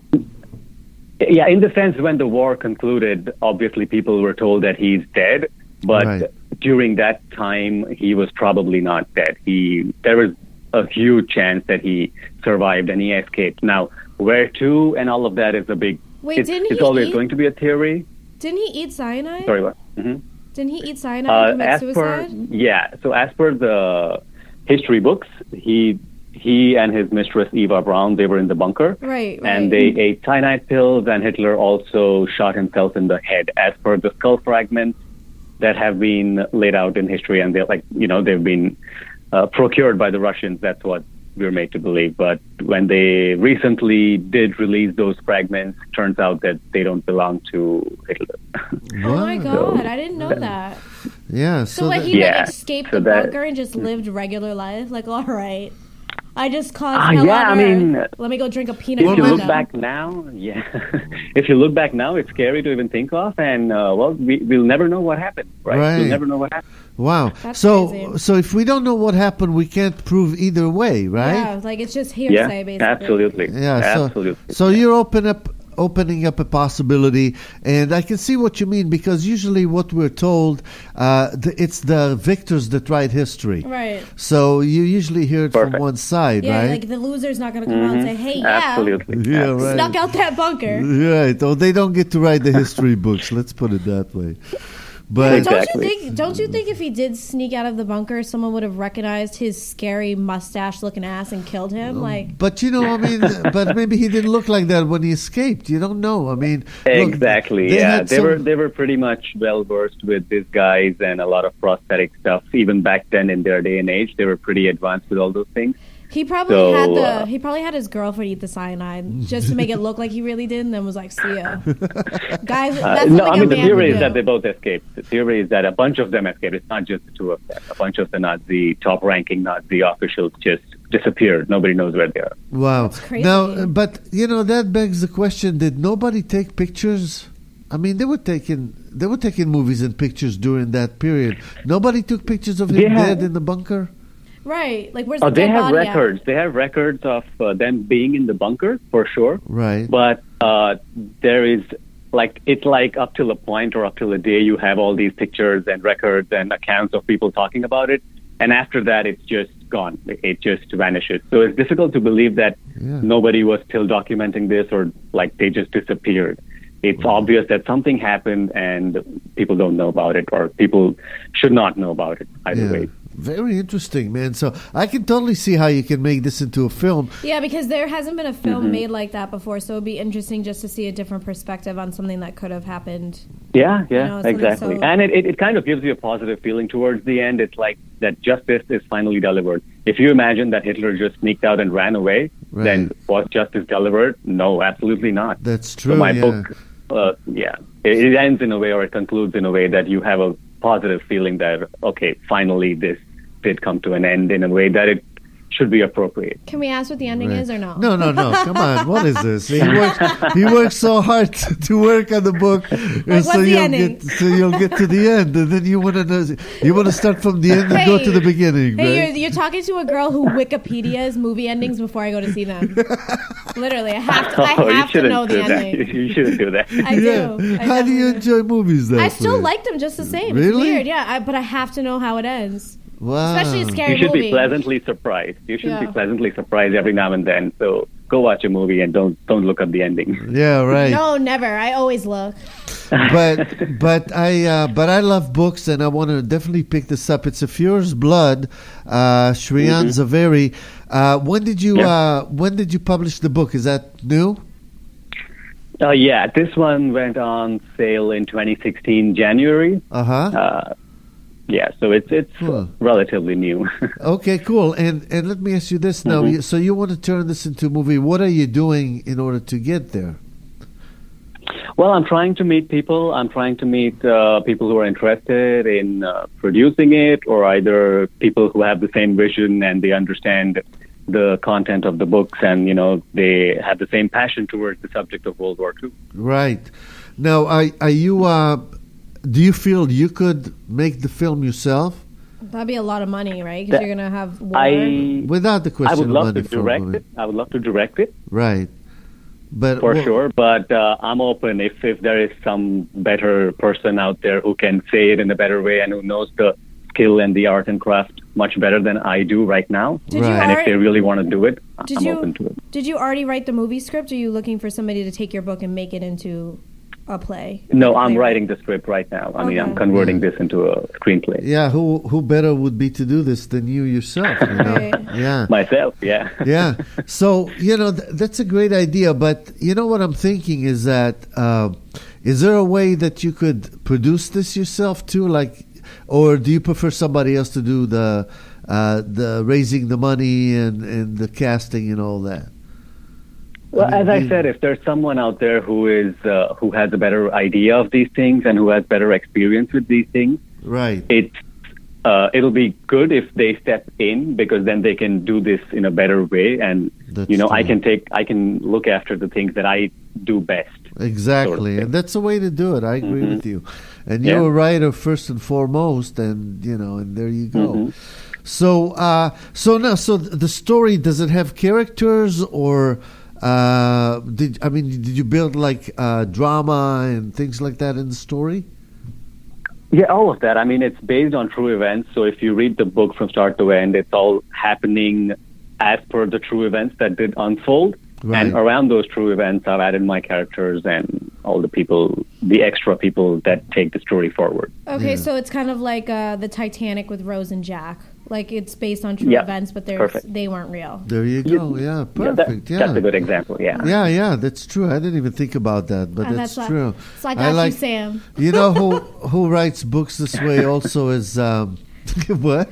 Yeah, in the sense when the war concluded, obviously people were told that he's dead, but Right. during that time he was probably not dead. He there was a huge chance that he survived and he escaped. Now, where to and all of that is a big. Wait, it's, didn't it's he always eat- going to be a theory. Didn't he eat cyanide? Sorry, what? hmm Didn't he eat cyanide Uh, and commit as suicide? per yeah, so as per the history books, he he and his mistress Eva Braun, they were in the bunker. Right, right. And they ate cyanide pills, and Hitler also shot himself in the head, as per the skull fragments that have been laid out in history, and they're like, you know, they've been uh, procured by the Russians. That's what we're made to believe. But when they recently did release those fragments, turns out that they don't belong to Hitler. Oh my Wow. god, I didn't know that. Yeah. So, So, like that- he Yeah, like escaped so the that- bunker and just lived regular life. Like, all right, I just caused Ah, hell yeah, on I Earth. mean, Let me go drink a peanut If you butter. look back now, yeah. if you look back now, it's scary to even think of, and uh, well, we, we'll never know what happened, right? Right. We'll never know what happened. wow. That's so crazy. so if we don't know what happened, we can't prove either way, right? Yeah, like it's just hearsay, Yeah, basically. absolutely. Yeah, so, absolutely. so you're open up, opening up a possibility, and I can see what you mean, because usually what we're told, uh, the, it's the victors that write history. Right. So you usually hear it from Perfect. one side, Yeah, right? like the loser's not going to come out and say, hey, yeah, Absolutely. Yeah, right. snuck out that bunker. Right. Oh, they don't get to write the history books. Let's put it that way. But Exactly. Don't you think? Don't you think if he did sneak out of the bunker, someone would have recognized his scary mustache-looking ass and killed him? Like, But you know, I mean, but maybe he didn't look like that when he escaped. You don't know. I mean, look, Exactly. they yeah, had they some- were they were pretty much well versed with these guys and a lot of prosthetic stuff. Even back then, in their day and age, they were pretty advanced with all those things. he probably So, had the uh, he probably had his girlfriend eat the cyanide just to make it look like he really did, and then was like, "See ya, guys." Uh, That's no, something I mean a the man theory would is that do. they both escaped. The theory is that a bunch of them escaped. It's not just the two of them. A bunch of the Nazi top-ranking Nazi officials just disappeared. Nobody knows where they are. Wow. crazy. Now, but you know that begs the question: did nobody take pictures? I mean, they were taking they were taking movies and pictures during that period. Nobody took pictures of him Yeah. dead in the bunker. Right. Like, where's Oh, the they dead have body at? records. They have records of uh, them being in the bunker for sure. Right. But uh, there is like it's like up till a point or up till a day you have all these pictures and records and accounts of people talking about it, and after that it's just gone. It just vanishes. So it's difficult to believe that Yeah. nobody was still documenting this or like they just disappeared. It's obvious that something happened and people don't know about it, or people should not know about it either Yeah. way. Very interesting, man. So I can totally see how you can make this into a film. Yeah, because there hasn't been a film Mm-hmm. made like that before, so it'd be interesting just to see a different perspective on something that could have happened. Yeah, yeah, know, something exactly. so- And it, it, it kind of gives you a positive feeling towards the end. It's like that justice is finally delivered. If you imagine that Hitler just sneaked out and ran away, Right. then was justice delivered? No, absolutely not. That's true. So my yeah. book, uh, yeah, it, it ends in a way, or it concludes in a way that you have a positive feeling that, okay, finally this did come to an end in a way that it should be appropriate. Can we ask what the ending Right. is or no? No, no, no. Come on. What is this? He works, he works so hard to, to work on the book, and what's so the you'll ending? get so you'll get to the end, and then you want to know, you want to start from the end and go to the beginning, Hey, right? you're, you're talking to a girl who Wikipedia's movie endings before I go to see them. Literally, I have to, I oh, you have to shouldn't know do the that. ending. You shouldn't do that. I yeah. do. I How do you definitely enjoy movies? That I still way? like them just the same. Really? It's weird, yeah. I, but I have to know how it ends. Wow. Especially a scary You should movie. be pleasantly surprised. You should Yeah. be pleasantly surprised every now and then. So go watch a movie and don't don't look at the ending. Yeah, right. No, never. I always look. but but I uh, but I love books, and I want to definitely pick this up. It's A Furious Blood, uh, Shriyan Zaveri. Uh, when did you Yeah. uh, when did you publish the book? Is that new? Uh, yeah, this one went on sale in twenty sixteen January. Uh-huh. Uh Yeah, so it's it's Huh. relatively new. Okay, cool. And and let me ask you this now. Mm-hmm. You- So you want to turn this into a movie? What are you doing in order to get there? Well, I'm trying to meet people. I'm trying to meet uh, people who are interested in uh, producing it, or either people who have the same vision and they understand the content of the books, and you know they have the same passion towards the subject of World War Two. Right. Now, are are you? Uh, do you feel you could make the film yourself That'd be a lot of money, right? Because That- you're going to have war. I without the I question would of love money to for direct money? it. I would love to direct it. Right. But For well, sure, but uh, I'm open if, if there is some better person out there who can say it in a better way and who knows the skill and the art and craft much better than I do right now. Did Right. you And if already- they really want to do it, Did I'm you open to it. did you already write the movie script? Or are you looking for somebody to take your book and make it into a play? No, I'm Like- writing the script right now. I mean, I'm Okay. converting this into a screenplay. Yeah, who who better would be to do this than you yourself? You know? Right. Yeah. Myself, yeah. Yeah. So, you know, th- that's a great idea. But, you know, what I'm thinking is that, uh, is there a way that you could produce this yourself too? Like, or do you prefer somebody else to do the, uh, the raising the money and, and the casting and all that? Well, I mean, as I you- said, if there's someone out there who is uh, who has a better idea of these things and who has better experience with these things, Right. it's uh, it'll be good if they step in, because then they can do this in a better way, and That's you know I true. can take I can look after the things that I do best. Exactly, thing. and that's the way to do it. I agree Mhm. with you. And Yeah. you're a writer first and foremost, and you know, and there you go. Mhm. So, uh, so now, so th- the story, does it have characters, or uh, did I mean, did you build like uh, drama and things like that in the story? Yeah, all of that. I mean, it's based on true events. So if you read the book from start to end, it's all happening as per the true events that did unfold. Right. And around those true events, I've added my characters and all the people, the extra people that take the story forward. Okay, Yeah. so it's kind of like uh, the Titanic with Rose and Jack. Like it's based on true Yeah, events, but there's, perfect. they weren't real. There you go. Yeah, Yeah, that- perfect. Yeah, That's a good example, yeah. yeah, yeah. That's true. I didn't even think about that, but And that's, that's true. why- so I got you, Sam. You know who who writes books this way also is um, what?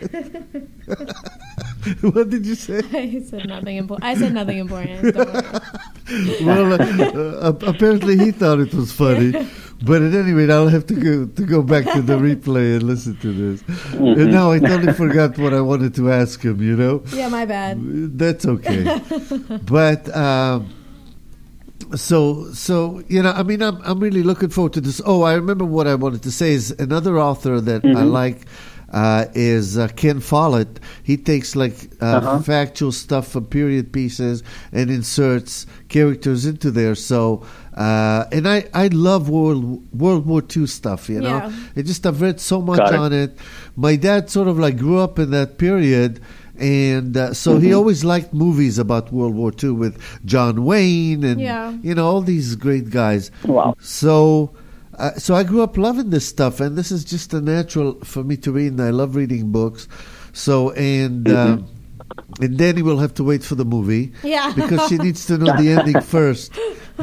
What did you say? I said nothing important. I said nothing important. Don't worry. Well, uh, uh, apparently he thought it was funny, but at any rate, I'll have to go to go back to the replay and listen to this. And now I totally forgot what I wanted to ask him. You know, Yeah, my bad. that's okay. But um, so so you know, I mean, I'm I'm really looking forward to this. Oh, I remember what I wanted to say is another author that I like. uh, is uh, Ken Follett. He takes like uh, Uh-huh. factual stuff from period pieces and inserts characters into there. So, uh, and I, I love World World War Two stuff. You know, Yeah. it just I've read so much Got it. on it. My dad sort of like grew up in that period. And uh, so he always liked movies about World War Two with John Wayne and Yeah. you know all these great guys. Wow. So, uh, so I grew up loving this stuff, and this is just a natural for me to read, and I love reading books. So, and um, and Danny will have to wait for the movie Yeah. because she needs to know the ending first.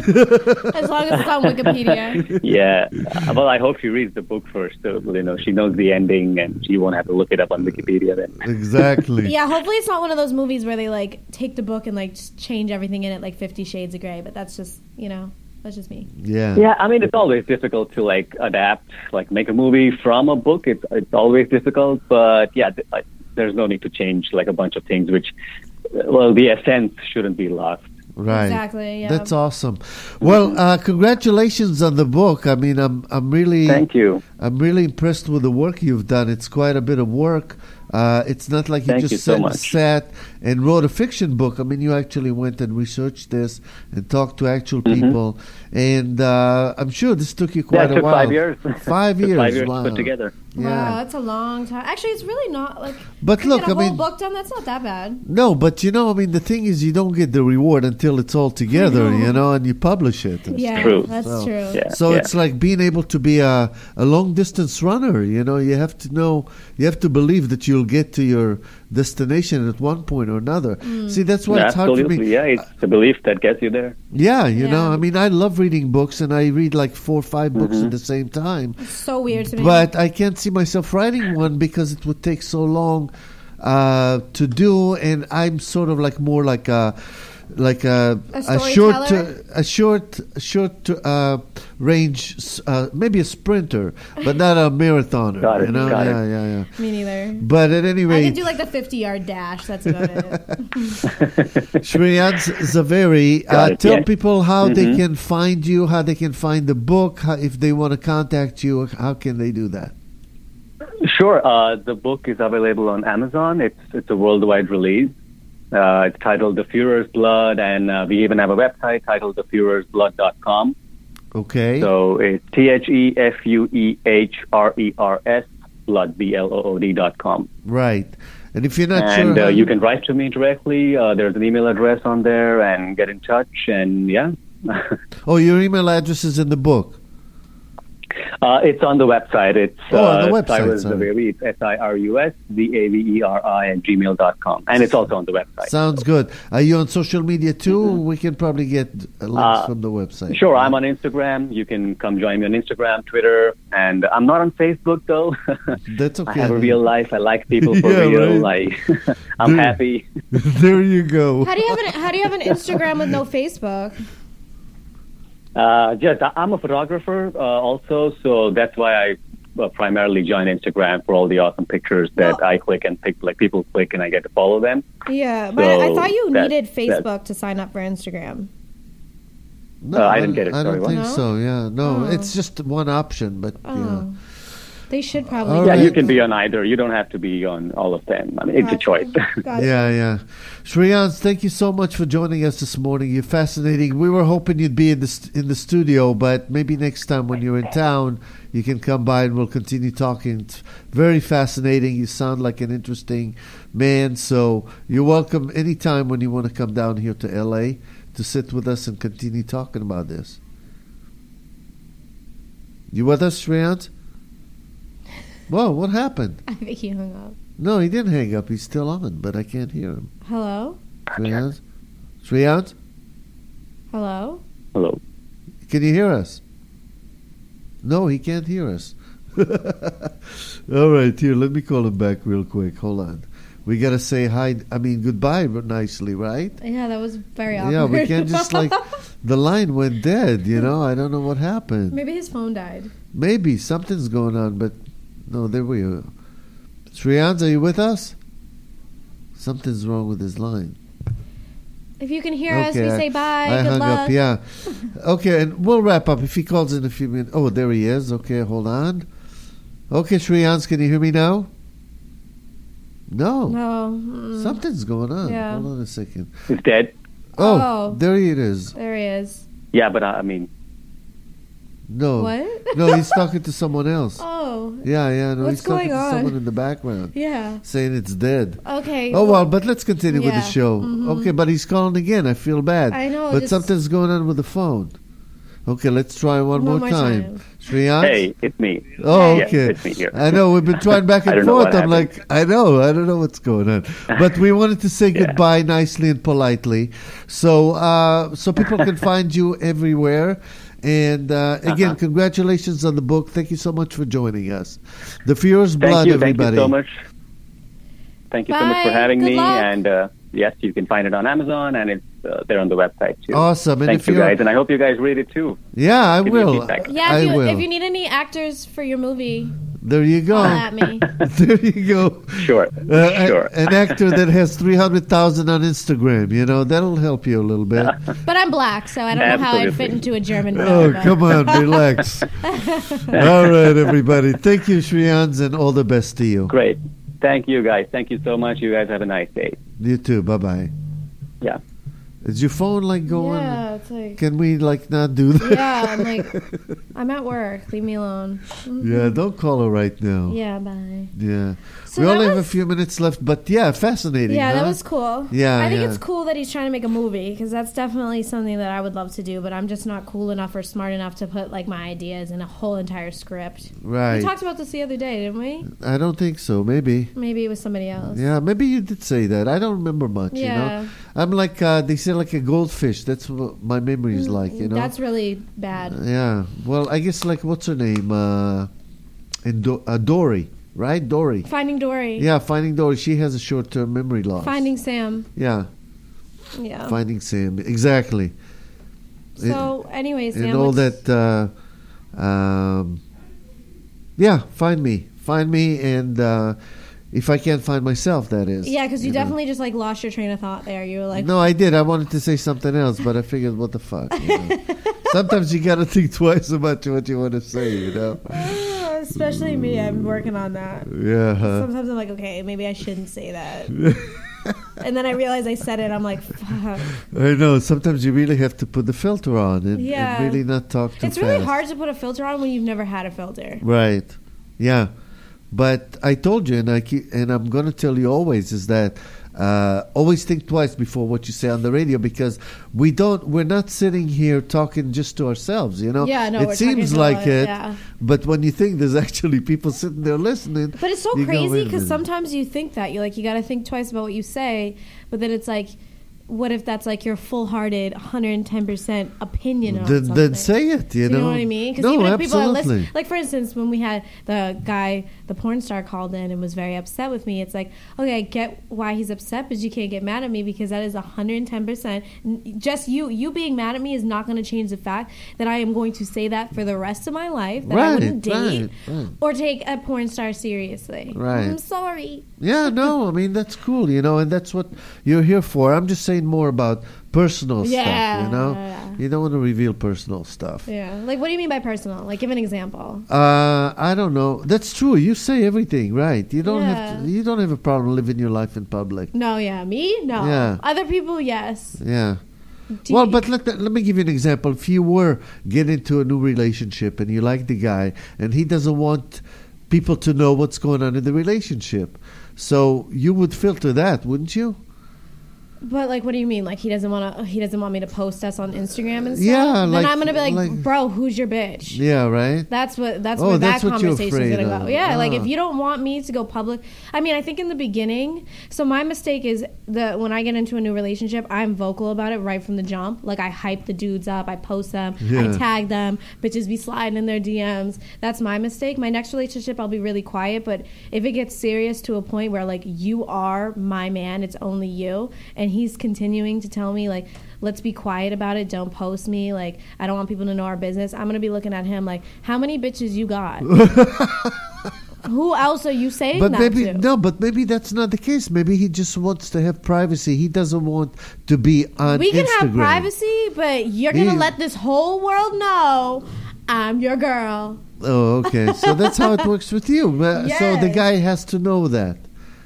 As long as it's on Wikipedia. Yeah. Uh, Well, I hope she reads the book first, so you know she knows the ending, and she won't have to look it up on Wikipedia then. Exactly. Yeah, hopefully it's not one of those movies where they like take the book and like just change everything in it like Fifty Shades of Grey, but that's just, you know, that's just me. Yeah. Yeah, I mean, it's always difficult to like adapt, like make a movie from a book. It's it's always difficult, but yeah, th- like, there's no need to change like a bunch of things, which, uh, well, the essence shouldn't be lost. Right. Exactly, yeah. That's awesome. Well, uh, congratulations on the book. I mean, I'm I'm really Thank you. I'm really impressed with the work you've done. It's quite a bit of work. Uh, it's not like you Thank just you so sat, much. sat and wrote a fiction book. I mean, you actually went and researched this and talked to actual Mm-hmm. people. And uh, I'm sure this took you Yeah, quite it a took while. five years. Five Took years. Five years wow. to put together. Yeah. Wow, that's a long time. Actually, it's really not like. But to look, get a I whole mean- book done. That's not that bad. No, but you know, I mean, the thing is, you don't get the reward until it's all together, you know, and you publish it. and Yeah, True. that's So- true. Yeah. So yeah. it's like being able to be a, a long distance runner. You know, you have to know, you have to believe that you'll get to your destination at one point or another. Mm. See, that's why it's hard for Absolutely, me. yeah. It's the belief that gets you there. Yeah, you know, Yeah. I mean, I love reading books, and I read like four or five books Mm-hmm. at the same time. It's so weird to me. But I can't see myself writing one because it would take so long uh, to do, and I'm sort of like more like a like a A short storyteller? a short short uh, range uh, maybe a sprinter, but not a marathoner. Got it, You know, got it. yeah, yeah, yeah. me neither. But at any I rate, can do like the fifty-yard dash. That's about it. Shreyans Zaveri, Got uh, it, tell yeah. people how they Mhm. can find you, how they can find the book, how, if they want to contact you, how can they do that? Sure. Uh, the book is available on Amazon. It's it's a worldwide release. Uh, it's titled The Führer's Blood, and uh, we even have a website titled the führers blood dot com. Okay. So it's T H E F U E H R E R S blood, B L O O D dot com. Right. And if you're not And sure, uh, how you can write to me directly. Uh, there's an email address on there, and get in touch. And yeah, oh, your email address is in the book. uh, it's on the website. It's Oh, on the uh, website, Cyrus sorry. Zaveri. It's S I R U S V A V E R I at gmail dot com, and it's also on the website. Sounds good. Are you on social media too? We can probably get uh, links Uh, from the website. Sure, I'm on Instagram. You can come join me on Instagram, Twitter, and I'm not on Facebook though. That's okay. I have a real life. I like people for Yeah, real. right. I, I'm There- happy. There you go. How do you have an How do you have an Instagram with no Facebook? Uh, just I- I'm a photographer uh, also, so that's why I uh, primarily join Instagram for all the awesome pictures that Well- I click and pick, like people click, and I get to follow them. Yeah, but I So thought you that- needed that- Facebook to sign up for Instagram. No, Uh, I didn't get it. I don't Sorry, what? think No? so. Yeah, no, Oh. it's just one option. But Oh, yeah. they should probably. All do Yeah, right. you can be on either. You don't have to be on all of them. I mean, it's a Gotcha. choice. Gotcha. Yeah, yeah. Shreyans, thank you so much for joining us this morning. You're fascinating. We were hoping you'd be in the st- in the studio, but maybe next time when you're in town, you can come by and we'll continue talking. It's very fascinating. You sound like an interesting man, so you're welcome anytime when you want to come down here to L A to sit with us and continue talking about this. You with us, Shreyans? Whoa, what happened? I think he hung up. No, he didn't hang up. He's still on, but I can't hear him. Hello, Shreyans? Shreyans? hello. Hello. Can you hear us? No, he can't hear us. All right, here, let me call him back real quick. Hold on. We got to say hi, I mean, goodbye nicely, right? Yeah, that was very awkward. Yeah, we can't just like, the line went dead, you know? I don't know what happened. Maybe his phone died. Maybe something's going on, but no, there we are. Shreyans, are you with us? Something's wrong with his line. If you can hear us, we I- say bye. I Good hung luck. up, yeah. Okay, and we'll wrap up. If he calls in a few minutes. Oh, there he is. Okay, hold on. Okay, Shreyans, can you hear me now? No. No. Mm. Something's going on. Yeah. Hold on a second. He's dead. Oh, Oh. there it is. There he is. Yeah, but uh, I mean, No. What? No, he's talking to someone else. Oh. Yeah, yeah. No, What's he's talking going to on? someone in the background Yeah. saying it's dead. Okay. Oh, well, but let's continue with Yeah. the show. Mhm. Okay, but he's calling again. I feel bad. I know, But just- something's going on with the phone. Okay, let's try one, One more, more time. time. Shreyans? hey, it's me. Oh, Yes, okay. it's me here. I know we've been trying back I and don't know forth. what I'm happened. like, I know, I don't know what's going on, but we wanted to say Yeah. goodbye nicely and politely, so uh, so people can find you everywhere. And uh, again, Uh-huh. congratulations on the book. Thank you so much for joining us. The Fierce Thank Blood, you. everybody. Thank you so much. Thank you so much for Bye. having Good me. luck. And uh, yes, you can find it on Amazon, and it's uh, there on the website too. Awesome. And Thank if you you're- guys, and I hope you guys read it too. Yeah, I Give me will. feedback. Yeah, I if you, will. if you need any actors for your movie, There you go. holla at me. There you go. Sure, Uh, sure. a- an actor that has three hundred thousand on Instagram, you know, that'll help you a little bit. But I'm black, so I don't know how I'd fit Absolutely. into a German movie. Oh, but- come on, relax. All right, everybody. Thank you, Shreyans, and all the best to you. Great. Thank you, guys. Thank you so much. You guys have a nice day. You too. Bye-bye. Yeah. Is your phone, like, going? Yeah, it's like, Can we, like, not do that? yeah, I'm like, I'm at work. Leave me alone. Yeah, don't call her right now. Yeah, bye. Yeah. So we that only have a was- few minutes left, but yeah, fascinating. Yeah, that huh? was cool. Yeah, I think yeah. it's cool that he's trying to make a movie because that's definitely something that I would love to do, but I'm just not cool enough or smart enough to put like my ideas in a whole entire script. Right. We talked about this the other day, didn't we? I don't think so. Maybe. Maybe it was somebody else. Yeah, maybe you did say that. I don't remember much, you Yeah. know. I'm like, uh, they say like a goldfish. That's what my memory is like, you know. Mm, That's really bad. Yeah. Well, I guess like, what's her name? Uh, and Do- uh, Dory, right? Dory. Finding Dory. Yeah, Finding Dory. She has a short-term memory loss. Finding Sam. Yeah, Yeah. Finding Sam. Exactly. So, anyways, and Sam, all what's- that. Uh, um, yeah, find me, find me, and uh, if I can't find myself, that is. Yeah, because you, know. definitely just like lost your train of thought there. You were like, No, I did. I wanted to say something else, but I figured, what the fuck. You know? Sometimes you gotta think twice about what you want to say. You know. "Ah," especially me. I'm working on that. Yeah. huh. Sometimes I'm like, okay, maybe I shouldn't say that. And then I realize I said it. I'm like, fuck. I know. Sometimes you really have to put the filter on and, Yeah. and really not talk too It's fast. really hard to put a filter on when you've never had a filter. Right. Yeah. But I told you, and I keep, and I'm going to tell you always, is that uh, always think twice before what you say on the radio, because we don't. We're not sitting here talking just to ourselves. You know. Yeah, no, It we're seems talking to like a- it, yeah. but when you think there's actually people sitting there listening. But it's so you go, crazy "Wait a because minute." sometimes you think that you like you got to think twice about what you say, but then it's like, what if that's like your full-hearted, one hundred ten percent opinion on Then, something? then say it. You Do you know? know what I mean? Because No, even if people are absolutely. listening, like for instance, when we had the guy, the porn star, called in and was very upset with me, it's like, okay, I get why he's upset, but you can't get mad at me because that is one hundred ten percent. Just you, you being mad at me is not going to change the fact that I am going to say that for the rest of my life, that I Right, wouldn't date right, right. or take a porn star seriously. Right. I'm sorry. Yeah, no, I mean, that's cool, you know, and that's what you're here for. I'm just saying more about personal Yeah, stuff, you know? yeah. You don't want to reveal personal stuff. Yeah. Like, what do you mean by personal? Like, give an example. Uh, I don't know. That's true. You say everything, right? You don't have Yeah. to, you don't have a problem living your life in public. No, yeah. Me? No. Yeah. Other people, yes. Yeah. Do Well, you- but let, let me give you an example. If you were getting into a new relationship and you like the guy and he doesn't want people to know what's going on in the relationship, so you would filter that, wouldn't you? But like, what do you mean? Like, he doesn't want to. He doesn't want me to post us on Instagram and stuff. Yeah, Then like- I'm gonna be like, like- bro, who's your bitch? Yeah, right? That's what. That's Oh, where that's that what you're conversation's afraid gonna go. of. Yeah, like Ah. if you don't want me to go public, I mean, I think in the beginning. So my mistake is that when I get into a new relationship, I'm vocal about it right from the jump. Like I hype the dudes up, I post them, Yeah. I tag them, bitches be sliding in their D Ms. That's my mistake. My next relationship, I'll be really quiet. But if it gets serious to a point where like you are my man, it's only you, and he's continuing to tell me like, let's be quiet about it, don't post me, like I don't want people to know our business, I'm gonna be looking at him like, how many bitches you got? Who else are you saying But that maybe to? no, but maybe that's not the case. Maybe he just wants to have privacy. He doesn't want to be on We can Instagram. have privacy, but you're gonna He- let this whole world know I'm your girl. Oh, okay. So that's how it works with you. Uh, So the Yes. guy has to know that.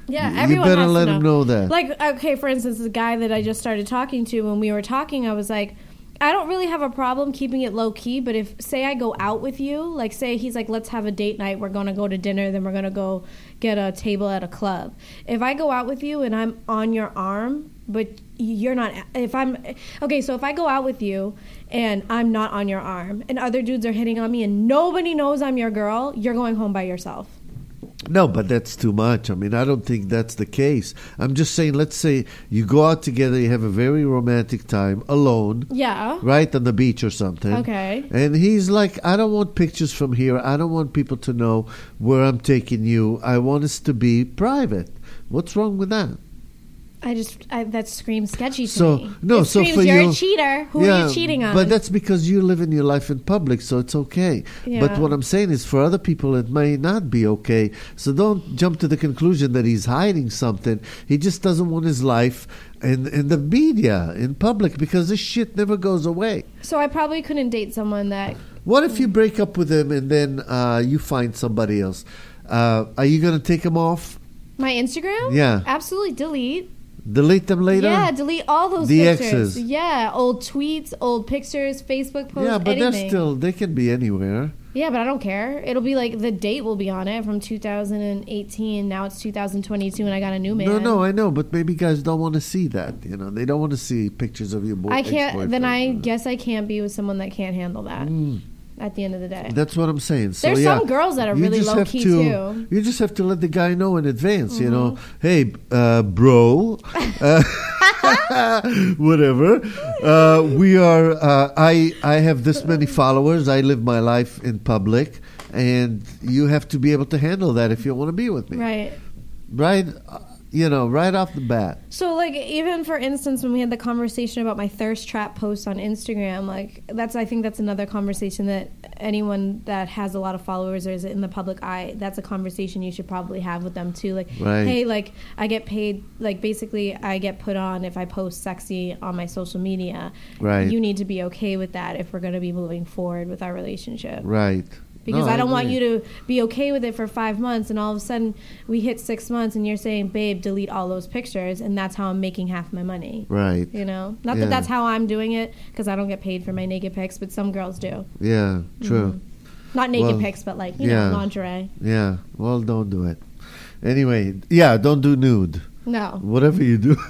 Yeah, You everyone better has let to him know that. Like, okay, for instance, the guy that I just started talking to, when we were talking, I was like, I don't really have a problem keeping it low key, but if, say, I go out with you, like, say he's like, let's have a date night, we're going to go to dinner, then we're going to go get a table at a club. If I go out with you and I'm on your arm, but you're not, if I'm, okay, so if I go out with you and I'm not on your arm and other dudes are hitting on me and nobody knows I'm your girl, you're going home by yourself. No, but that's too much. I mean, I don't think that's the case. I'm just saying, let's say you go out together, you have a very romantic time alone. Yeah. Right on the beach or something. Okay. And he's like, I don't want pictures from here. I don't want people to know where I'm taking you. I want us to be private. What's wrong with that? I just, I, that screams sketchy to So me. no, it so screams, for you're you, a cheater. Who yeah, are you cheating on? But that's because you live in your life in public, so it's okay. Yeah. But what I'm saying is, for other people, it may not be okay. So don't jump to the conclusion that he's hiding something. He just doesn't want his life in in the media, in public, because this shit never goes away. So I probably couldn't date someone that. What if you break up with him and then uh, you find somebody else? Uh, are you going to take him off? My Instagram? Yeah. Absolutely delete. Delete them later? Yeah, delete all those The pictures. exes. Yeah, old tweets, old pictures, Facebook posts, Yeah, but anything. they're still, they can be anywhere. Yeah, but I don't care. It'll be like the date will be on it from two thousand eighteen. Now it's two thousand twenty-two, and I got a new man. No, no, I know, but maybe guys don't want to see that. You know, they don't want to see pictures of your boy. I can't. ex-boyfriend. Then I guess I can't be with someone that can't handle that. Mm. At the end of the day, That's what I'm saying. So, there's yeah, some girls that are you really just low have key to, too. You just have to let the guy know in advance. You know, Mm-hmm. hey, uh, bro, uh, whatever. Uh, we are. Uh, I I have this many followers. I live my life in public, and you have to be able to handle that if you want to be with me. Right. Right. Uh, you know, right off the bat. So, like, even for instance, when we had the conversation about my thirst trap post on Instagram, like, that's, I think that's another conversation that anyone that has a lot of followers or is in the public eye, that's a conversation you should probably have with them, too. Like, Right. hey, like, I get paid, like, basically, I get put on if I post sexy on my social media. Right. You need to be okay with that if we're going to be moving forward with our relationship. Right. Because No, I don't want agree. you to be okay with it for five months and all of a sudden we hit six months and you're saying, babe, delete all those pictures, and that's how I'm making half my money. Right. You know? Not Yeah. that that's how I'm doing it, because I don't get paid for my naked pics, but some girls do. Yeah. True. Not naked Well, pics, but like, you yeah. know, lingerie. Yeah. Well, don't do it. Anyway, yeah, don't do nude. No. Whatever you do.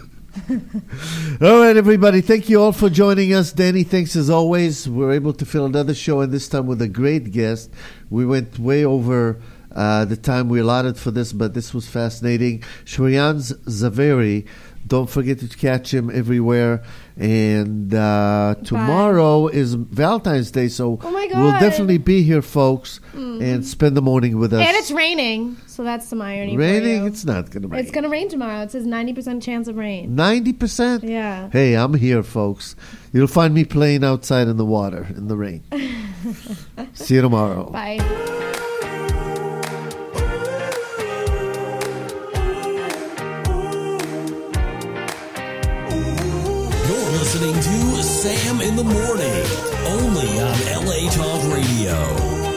All right, everybody. Thank you all for joining us. Danny, thanks as always. We're able to fill another show, and this time with a great guest. We went way over uh, the time we allotted for this, but this was fascinating. Shreyanz Zaveri. Don't forget to catch him everywhere. And uh, tomorrow is Valentine's Day, so Oh my we'll God. definitely be here, folks, and spend the morning with us. And it's raining, so that's some irony. Raining? For you. It's not going to rain. It's going to rain tomorrow. It says ninety percent chance of rain. ninety percent? Yeah. Hey, I'm here, folks. You'll find me playing outside in the water, in the rain. See you tomorrow. Bye. You're listening to Sam in the Morning, only on L A Talk Radio.